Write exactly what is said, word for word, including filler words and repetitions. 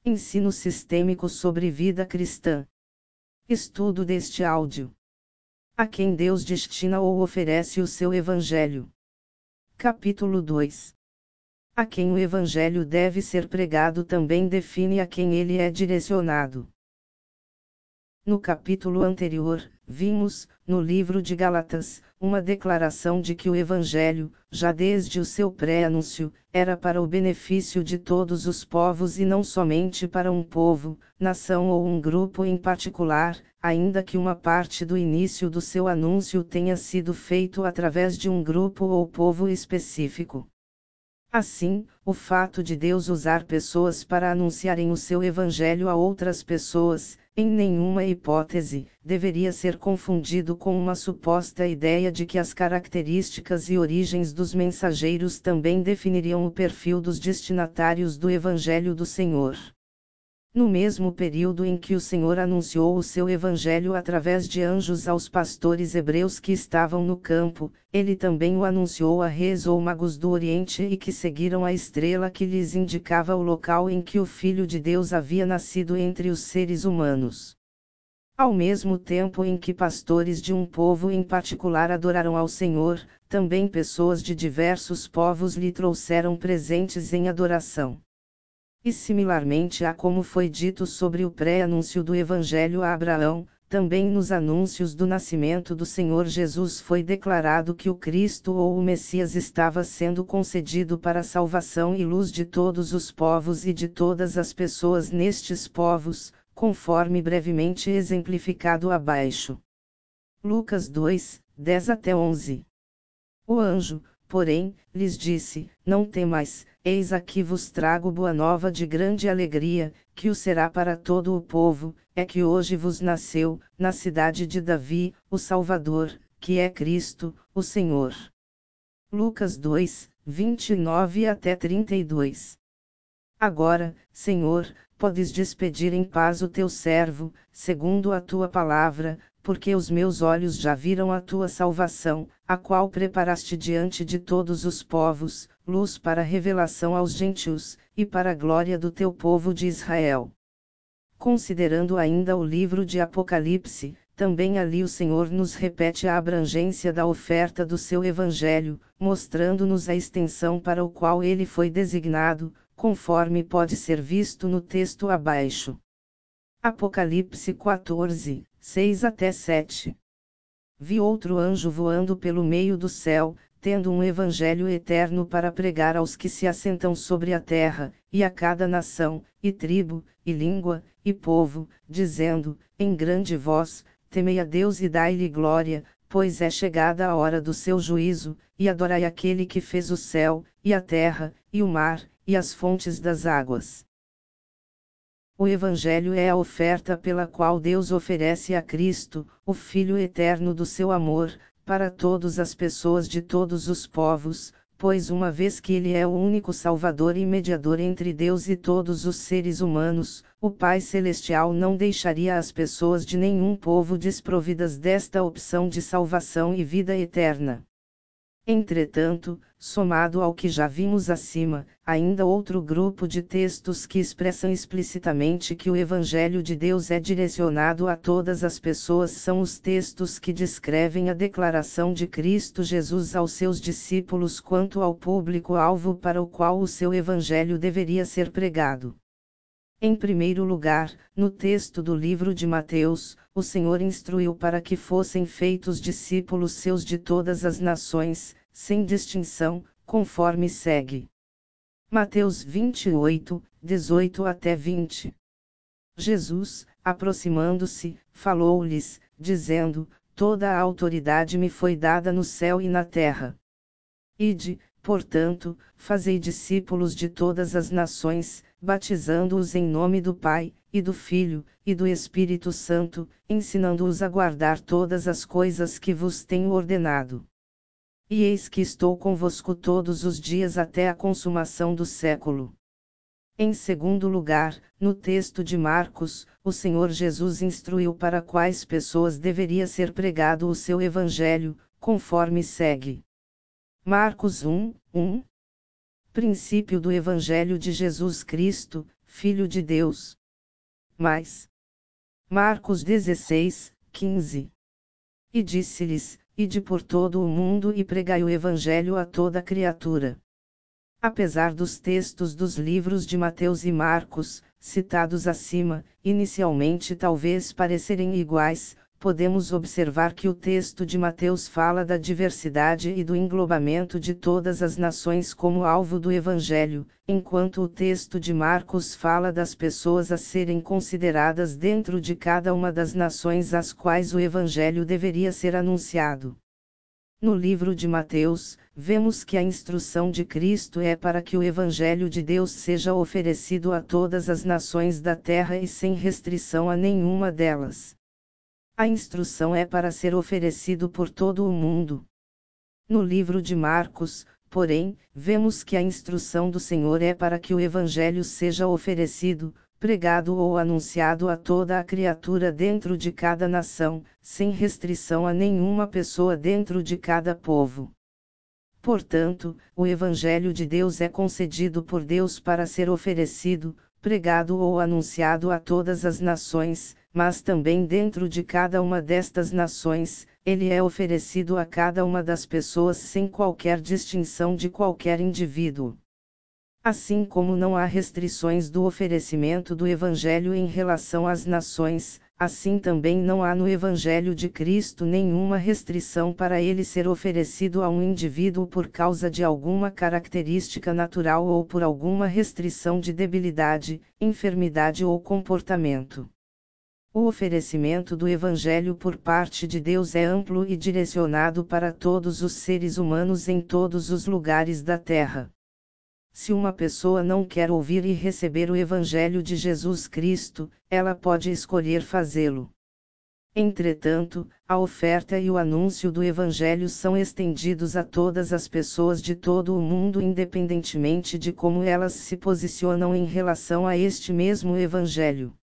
Ensino sistêmico sobre vida cristã. Estudo deste áudio. A quem Deus destina ou oferece o seu Evangelho. Capítulo dois. A quem o Evangelho deve ser pregado também define a quem ele é direcionado. No capítulo anterior, vimos, no livro de Gálatas, uma declaração de que o Evangelho, já desde o seu pré-anúncio, era para o benefício de todos os povos e não somente para um povo, nação ou um grupo em particular, ainda que uma parte do início do seu anúncio tenha sido feito através de um grupo ou povo específico. Assim, o fato de Deus usar pessoas para anunciarem o seu Evangelho a outras pessoas, em nenhuma hipótese, deveria ser confundido com uma suposta ideia de que as características e origens dos mensageiros também definiriam o perfil dos destinatários do Evangelho do Senhor. No mesmo período em que o Senhor anunciou o seu Evangelho através de anjos aos pastores hebreus que estavam no campo, ele também o anunciou a reis ou magos do Oriente e que seguiram a estrela que lhes indicava o local em que o Filho de Deus havia nascido entre os seres humanos. Ao mesmo tempo em que pastores de um povo em particular adoraram ao Senhor, também pessoas de diversos povos lhe trouxeram presentes em adoração. E similarmente a como foi dito sobre o pré-anúncio do Evangelho a Abraão, também nos anúncios do nascimento do Senhor Jesus foi declarado que o Cristo ou o Messias estava sendo concedido para a salvação e luz de todos os povos e de todas as pessoas nestes povos, conforme brevemente exemplificado abaixo. Lucas dois, dez até onze. O anjo, porém, lhes disse: Não temais, eis aqui vos trago boa nova de grande alegria, que o será para todo o povo, é que hoje vos nasceu, na cidade de Davi, o Salvador, que é Cristo, o Senhor. Lucas dois, vinte e nove até trinta e dois. Agora, Senhor, podes despedir em paz o teu servo, segundo a tua palavra, porque os meus olhos já viram a tua salvação, a qual preparaste diante de todos os povos, luz para revelação aos gentios, e para a glória do teu povo de Israel. Considerando ainda o livro de Apocalipse, também ali o Senhor nos repete a abrangência da oferta do seu Evangelho, mostrando-nos a extensão para o qual ele foi designado, conforme pode ser visto no texto abaixo. Apocalipse quatorze, seis até sete. Vi outro anjo voando pelo meio do céu, tendo um evangelho eterno para pregar aos que se assentam sobre a terra, e a cada nação, e tribo, e língua, e povo, dizendo, em grande voz: Temei a Deus e dai-lhe glória, pois é chegada a hora do seu juízo, e adorai aquele que fez o céu, e a terra, e o mar, e as fontes das águas. O Evangelho é a oferta pela qual Deus oferece a Cristo, o Filho eterno do seu amor, para todas as pessoas de todos os povos, pois uma vez que Ele é o único Salvador e mediador entre Deus e todos os seres humanos, o Pai Celestial não deixaria as pessoas de nenhum povo desprovidas desta opção de salvação e vida eterna. Entretanto, somado ao que já vimos acima, ainda outro grupo de textos que expressam explicitamente que o Evangelho de Deus é direcionado a todas as pessoas são os textos que descrevem a declaração de Cristo Jesus aos seus discípulos quanto ao público-alvo para o qual o seu Evangelho deveria ser pregado. Em primeiro lugar, no texto do livro de Mateus, o Senhor instruiu para que fossem feitos discípulos seus de todas as nações, sem distinção, conforme segue. Mateus vinte e oito, dezoito até vinte. Jesus, aproximando-se, falou-lhes, dizendo: Toda a autoridade me foi dada no céu e na terra. Ide, portanto, fazei discípulos de todas as nações, batizando-os em nome do Pai, e do Filho, e do Espírito Santo, ensinando-os a guardar todas as coisas que vos tenho ordenado. E eis que estou convosco todos os dias até a consumação do século. Em segundo lugar, no texto de Marcos, o Senhor Jesus instruiu para quais pessoas deveria ser pregado o seu Evangelho, conforme segue. Marcos um, um. Princípio do Evangelho de Jesus Cristo, Filho de Deus. Mas. Marcos dezesseis, quinze. E disse-lhes: Ide por todo o mundo e pregai o Evangelho a toda criatura. Apesar dos textos dos livros de Mateus e Marcos, citados acima, inicialmente talvez parecerem iguais, podemos observar que o texto de Mateus fala da diversidade e do englobamento de todas as nações como alvo do Evangelho, enquanto o texto de Marcos fala das pessoas a serem consideradas dentro de cada uma das nações às quais o Evangelho deveria ser anunciado. No livro de Mateus, vemos que a instrução de Cristo é para que o Evangelho de Deus seja oferecido a todas as nações da terra e sem restrição a nenhuma delas. A instrução é para ser oferecido por todo o mundo. No livro de Marcos, porém, vemos que a instrução do Senhor é para que o Evangelho seja oferecido, pregado ou anunciado a toda a criatura dentro de cada nação, sem restrição a nenhuma pessoa dentro de cada povo. Portanto, o Evangelho de Deus é concedido por Deus para ser oferecido, pregado ou anunciado a todas as nações, mas também dentro de cada uma destas nações, ele é oferecido a cada uma das pessoas sem qualquer distinção de qualquer indivíduo. Assim como não há restrições do oferecimento do Evangelho em relação às nações, assim também não há no Evangelho de Cristo nenhuma restrição para ele ser oferecido a um indivíduo por causa de alguma característica natural ou por alguma restrição de debilidade, enfermidade ou comportamento. O oferecimento do Evangelho por parte de Deus é amplo e direcionado para todos os seres humanos em todos os lugares da terra. Se uma pessoa não quer ouvir e receber o Evangelho de Jesus Cristo, ela pode escolher fazê-lo. Entretanto, a oferta e o anúncio do Evangelho são estendidos a todas as pessoas de todo o mundo, independentemente de como elas se posicionam em relação a este mesmo Evangelho.